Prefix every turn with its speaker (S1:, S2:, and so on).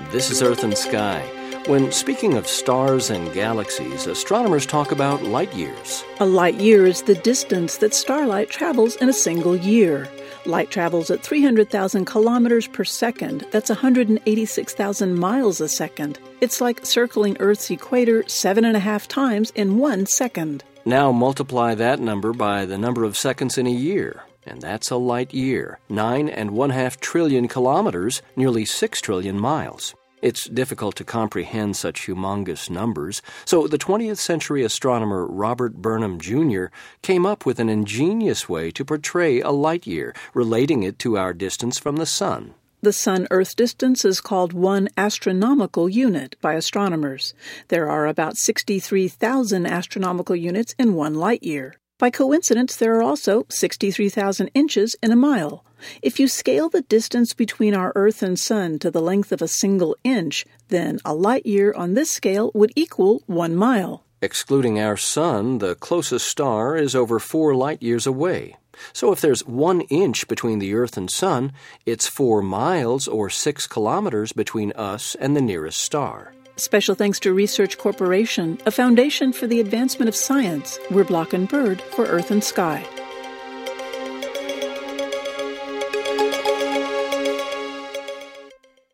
S1: This is Earth and Sky. When speaking of stars and galaxies, astronomers talk about light years.
S2: A light year is the distance that starlight travels in a single year. Light travels at 300,000 kilometers per second. That's 186,000 miles a second. It's like circling Earth's equator 7.5 times in 1 second.
S1: Now multiply that number by the number of seconds in a year. And that's a light year, 9.5 trillion kilometers, nearly 6 trillion miles. It's difficult to comprehend such humongous numbers, so the 20th century astronomer Robert Burnham Jr. came up with an ingenious way to portray a light year, relating it to our distance from the Sun.
S2: The Sun-Earth distance is called 1 astronomical unit by astronomers. There are about 63,000 astronomical units in 1 light year. By coincidence, there are also 63,000 inches in a mile. If you scale the distance between our Earth and Sun to the length of a single inch, then a light year on this scale would equal 1 mile.
S1: Excluding our Sun, the closest star is over 4 light years away. So if there's 1 inch between the Earth and Sun, it's 4 miles or 6 kilometers between us and the nearest star.
S2: Special thanks to Research Corporation, a foundation for the advancement of science. We're Block and Bird for Earth and Sky.